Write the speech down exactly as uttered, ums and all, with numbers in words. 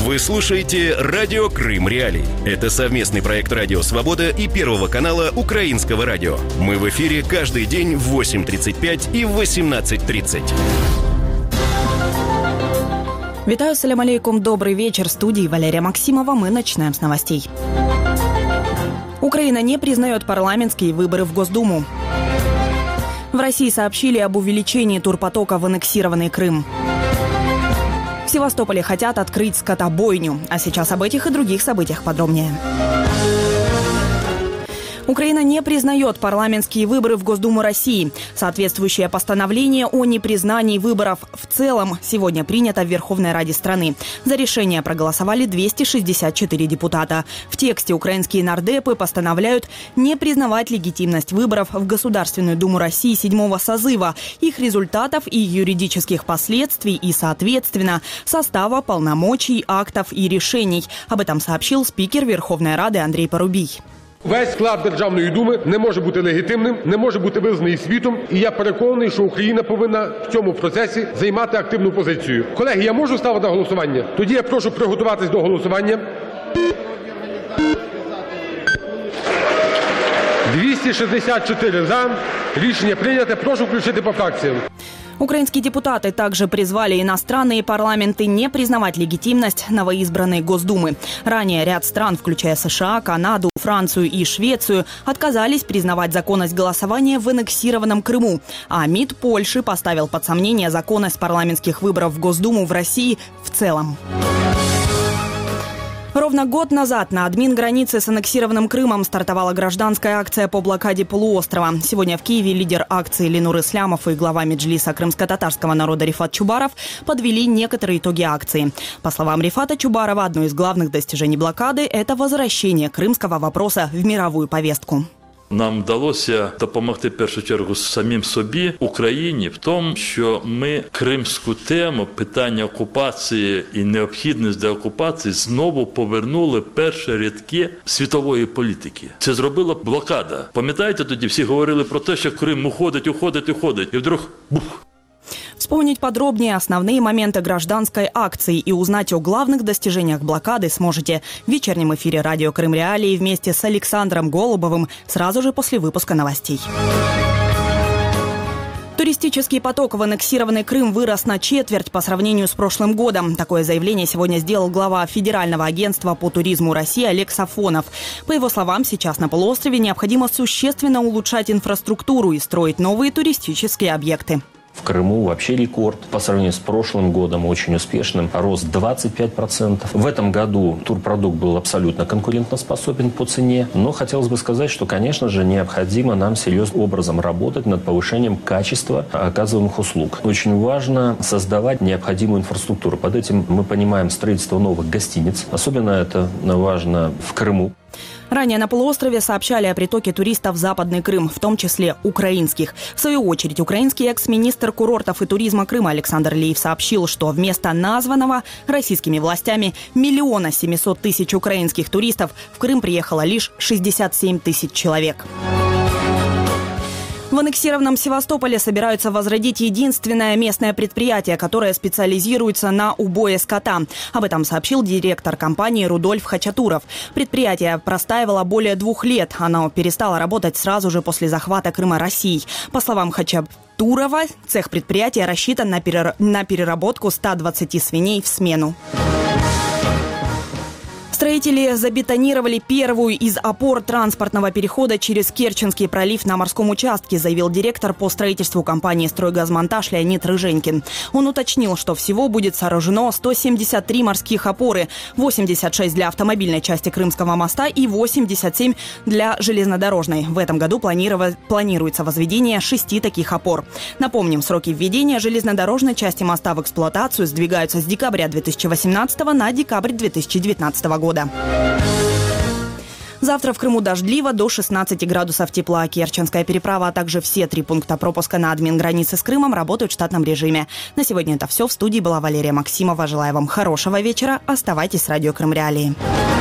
Вы слушаете «Радио Крым Реалии». Это совместный проект «Радио Свобода» и Первого канала Украинского радио. Мы в эфире каждый день в восемь тридцать пять и в восемнадцать тридцать. Витаю, салям алейкум, добрый вечер. В студии Валерия Максимова. Мы начинаем с новостей. Украина не признает парламентские выборы в Госдуму. В России сообщили об увеличении турпотока в аннексированный Крым. В Севастополе хотят открыть скотобойню. А сейчас об этих и других событиях подробнее. Украина не признает парламентские выборы в Госдуму России. Соответствующее постановление о непризнании выборов в целом сегодня принято в Верховной Раде страны. За решение проголосовали двести шестьдесят четыре депутата. В тексте украинские нардепы постановляют не признавать легитимность выборов в Государственную Думу России седьмого созыва, их результатов и юридических последствий и, соответственно, состава, полномочий, актов и решений. Об этом сообщил спикер Верховной Рады Андрей Парубій. Весь склад Державної Думи не може бути легітимним, не може бути визнаний світом. І я переконаний, що Україна повинна в цьому процесі займати активну позицію. Колеги, я можу ставити на голосування? Тоді я прошу приготуватись до голосування. двісті шістдесят чотири за. Рішення прийнято. Прошу включити по фракціям. Украинские депутаты также призвали иностранные парламенты не признавать легитимность новоизбранной Госдумы. Ранее ряд стран, включая США, Канаду, Францию и Швецию, отказались признавать законность голосования в аннексированном Крыму. А МИД Польши поставил под сомнение законность парламентских выборов в Госдуму в России в целом. Ровно год назад на админ-границе с аннексированным Крымом стартовала гражданская акция по блокаде полуострова. Сегодня в Киеве лидер акции Ленур Ислямов и глава Меджлиса крымско-татарского народа Рифат Чубаров подвели некоторые итоги акции. По словам Рифата Чубарова, одно из главных достижений блокады – это возвращение крымского вопроса в мировую повестку. Нам вдалося допомогти в першу чергу самим собі, Україні, в тому, що ми кримську тему, питання окупації і необхідність деокупації знову повернули в перші рядки світової політики. Це зробила блокада. Пам'ятаєте, тоді всі говорили про те, що Крим уходить, уходить, уходить, і вдруг бух. Вспомнить подробнее основные моменты гражданской акции и узнать о главных достижениях блокады сможете в вечернем эфире «Радио Крым Реалии» вместе с Александром Голубовым сразу же после выпуска новостей. Туристический поток в аннексированный Крым вырос на четверть по сравнению с прошлым годом. Такое заявление сегодня сделал глава Федерального агентства по туризму России Олег Сафонов. По его словам, сейчас на полуострове необходимо существенно улучшать инфраструктуру и строить новые туристические объекты. В Крыму вообще рекорд по сравнению с прошлым годом, очень успешным, рост двадцать пять процентов. В этом году турпродукт был абсолютно конкурентоспособен по цене, но хотелось бы сказать, что, конечно же, необходимо нам серьезным образом работать над повышением качества оказываемых услуг. Очень важно создавать необходимую инфраструктуру. Под этим мы понимаем строительство новых гостиниц. Особенно это важно в Крыму. Ранее на полуострове сообщали о притоке туристов в Западный Крым, в том числе украинских. В свою очередь, украинский экс-министр курортов и туризма Крыма Александр Лиев сообщил, что вместо названного российскими властями миллиона семисот тысяч украинских туристов в Крым приехало лишь шестьдесят семь тысяч человек. В аннексированном Севастополе собираются возродить единственное местное предприятие, которое специализируется на убое скота. Об этом сообщил директор компании Рудольф Хачатуров. Предприятие простаивало более двух лет. Оно перестало работать сразу же после захвата Крыма Россией. По словам Хачатурова, цех предприятия рассчитан на, перер... на переработку ста двадцати свиней в смену. Строители забетонировали первую из опор транспортного перехода через Керченский пролив на морском участке, заявил директор по строительству компании «Стройгазмонтаж» Леонид Рыженькин. Он уточнил, что всего будет сооружено сто семьдесят три морских опоры, восемьдесят шесть для автомобильной части Крымского моста и восемьдесят семь для железнодорожной. В этом году планируется возведение шести таких опор. Напомним, сроки введения железнодорожной части моста в эксплуатацию сдвигаются с декабря две тысячи восемнадцатого на декабрь две тысячи девятнадцатого года. Завтра в Крыму дождливо до шестнадцати градусов тепла. Керченская переправа, а также все три пункта пропуска на админ-границе с Крымом работают в штатном режиме. На сегодня это все. В студии была Валерия Максимова. Желаю вам хорошего вечера. Оставайтесь с «Радио Крым Реалии».